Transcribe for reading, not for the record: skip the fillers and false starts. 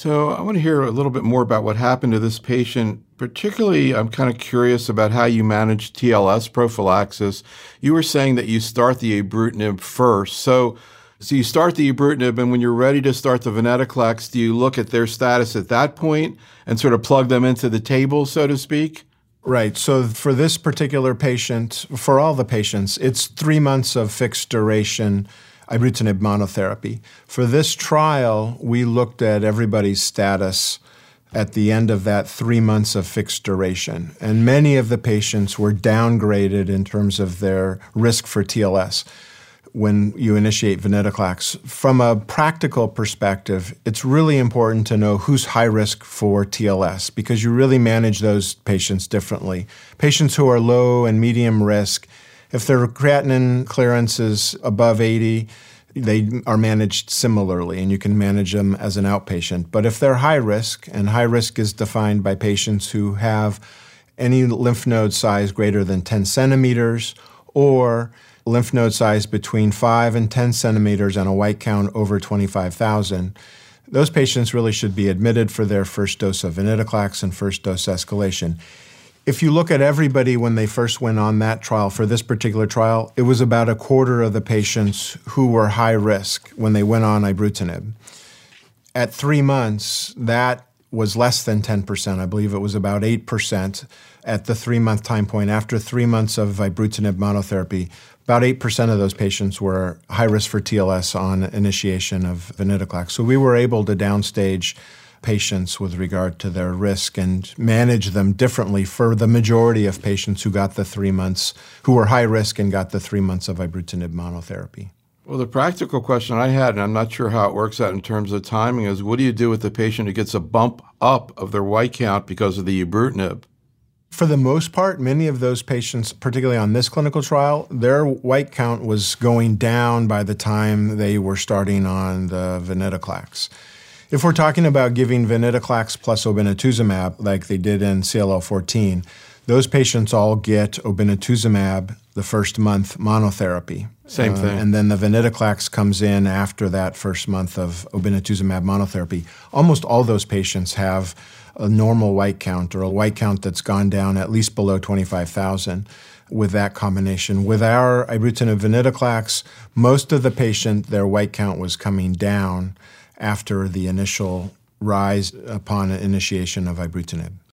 So I want to hear a little bit more about what happened to this patient. Particularly, I'm kind of curious about how you manage TLS prophylaxis. You were saying that you start the ibrutinib first. So you start the ibrutinib, and when you're ready to start the venetoclax, do you look at their status at that point and sort of plug them into the table, so to speak? Right. So for this particular patient, for all the patients, it's 3 months of fixed duration ibrutinib monotherapy. For this trial, we looked at everybody's status at the end of that 3 months of fixed duration. And many of the patients were downgraded in terms of their risk for TLS when you initiate venetoclax. From a practical perspective, it's really important to know who's high risk for TLS because you really manage those patients differently. Patients who are low and medium risk, if their creatinine clearance is above 80, they are managed similarly, and you can manage them as an outpatient. But if they're high risk, and high risk is defined by patients who have any lymph node size greater than 10 centimeters or lymph node size between 5 and 10 centimeters and a white count over 25,000, those patients really should be admitted for their first dose of venetoclax and first dose escalation. If you look at everybody when they first went on that trial, for this particular trial, it was about a quarter of the patients who were high risk when they went on ibrutinib. At 3 months, that was less than 10%. I believe it was about 8% at the 3-month time point. After 3 months of ibrutinib monotherapy, about 8% of those patients were high risk for TLS on initiation of venetoclax. So we were able to downstage patients with regard to their risk and manage them differently for the majority of patients who got the 3 months, who were high risk and got the 3 months of ibrutinib monotherapy. Well, the practical question I had, and I'm not sure how it works out in terms of timing, is what do you do with the patient who gets a bump up of their white count because of the ibrutinib? For the most part, many of those patients, particularly on this clinical trial, their white count was going down by the time they were starting on the venetoclax. If we're talking about giving venetoclax plus obinutuzumab, like they did in CLL14, those patients all get obinutuzumab the first month monotherapy. Same thing. And then the venetoclax comes in after that first month of obinutuzumab monotherapy. Almost all those patients have a normal white count or a white count that's gone down at least below 25,000 with that combination. With our ibrutinib venetoclax, most of the patient, their white count was coming down after the initial rise upon initiation of ibrutinib.